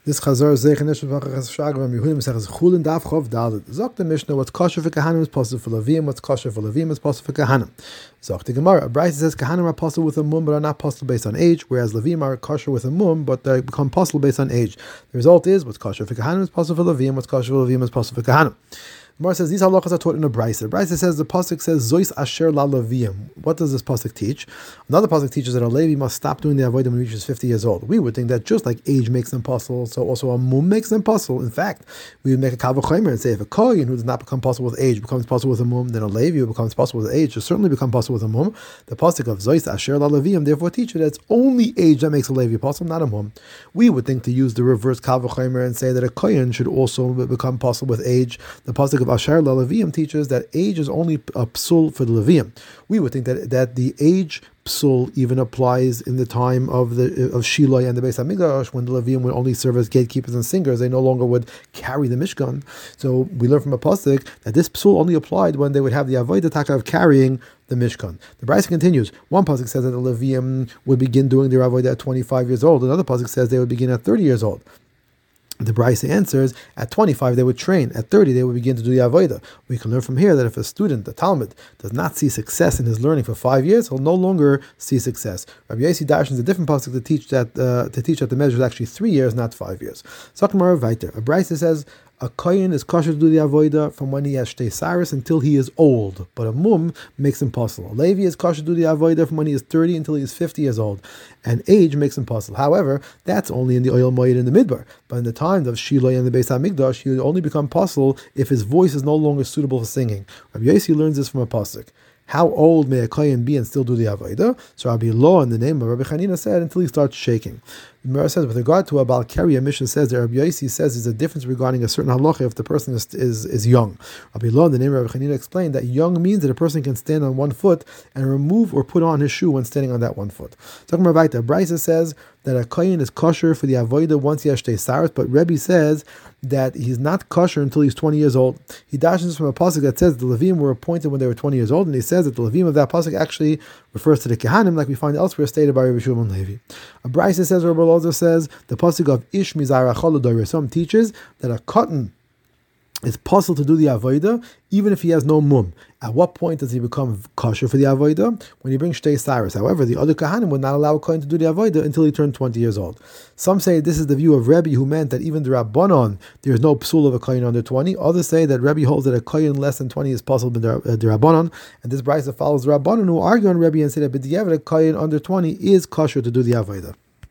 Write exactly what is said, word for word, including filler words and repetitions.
This Chazar Zeichen Nishmas Machachas Shagam Yehudim Mesechas Chulin Daf Chov Daled. Zok the Mishnah, what's kosher for Kahanim is possible for Levim, what's kosher for Levim is possible for Kahanim. Zok the Gemara, a Bryce says Kahanim are possible with a mum but are not possible based on age, whereas Levim are kosher with a mum but they become possible based on age. The result is what's kosher for Kahanim is possible for Levim, what's kosher for Levim is possible for Kahanim. Gemara says these halachas are taught in a brayse. The brayse says the pasuk says Zois Asher La Levim. What does this pasuk teach? Another pasuk teaches that a Levi must stop doing the avodah when he reaches fifty years old. We would think that just like age makes them possible, so also a mum makes them possible. In fact, we would make a kal v'chomer and say if a kohen who does not become possible with age becomes possible with a mum, then a Levi who becomes possible with age should certainly become possible with a mum. The pasuk of Zois Asher La Levim therefore teaches that it's only age that makes a Levi possible, not a mum. We would think to use the reverse kal v'chomer and say that a kohen should also become possible with age. The pasuk of Asher La Levim teaches that age is only a psul for the Levium. We would think that that the age psul even applies in the time of the of Shiloh and the Beis Hamikdash, when the Levium would only serve as gatekeepers and singers. They no longer would carry the Mishkan. So we learn from a pasuk that this psul only applied when they would have the avodah taka of carrying the Mishkan. The Brayse continues. One pasuk says that the Levium would begin doing their avodah at twenty-five years old. Another pasuk says they would begin at thirty years old. The Brayse answers, at twenty-five they would train, at thirty they would begin to do the avodah. We can learn from here that if a student, the Talmud, does not see success in his learning for five years, he'll no longer see success. Rabbi Yossi darshans a different pasuk to teach that uh, to teach that the measure is actually three years, not five years. Sakmar Vaiter. A Brayse says a kohen is kosher to do the avodah from when he has shtei saris until he is old, but a mum makes him possible. A Levi is kosher to do the avodah from when he is thirty until he is fifty years old, and age makes him possible. However, that's only in the oil moed in the midbar. But in the time of Shiloh and the Beis Hamikdash, he would only become possible if his voice is no longer suitable for singing. Rabbi Yossi learns this from a pasuk. How old may a kohen be and still do the avodah? So Rabbi Lo, in the name of Rabbi Chanina, said until he starts shaking. The Gemara says with regard to a Baal Keri, Mishnah says that Rabbi Yossi says there's a difference regarding a certain halacha if the person is, is, is young. Rabbi Lo, in the name of Rabbi Chanina, explained that young means that a person can stand on one foot and remove or put on his shoe when standing on that one foot. Talking about the Brayse says that a kohen is kosher for the avodah once he has shtei saris, but Rebbe says that he's not kosher until he's twenty years old. He dashes from a pasuk that says the Levim were appointed when they were twenty years old, and he says that the Levim of that pasuk actually refers to the Kehanim, like we find elsewhere stated by Rabbi Shimon Levi. A Brayse says, Rabbi Loza says, the pasuk of Ish Mizar Achol Dorisam teaches that a cotton is possible to do the avodah even if he has no mum. At what point does he become kosher for the avodah? When he brings shtei saris. However, the other kahanim would not allow a kohen to do the avodah until he turned twenty years old. Some say this is the view of Rebbe, who meant that even the Rabbanon, there is no psul of a kohen under twenty. Others say that Rebbe holds that a kohen less than twenty is possible in the, uh, the Rabbanon, and this brayse follows the Rabbanon, who argue on Rebbe and say that b'diavad a kohen under twenty is kosher to do the avodah.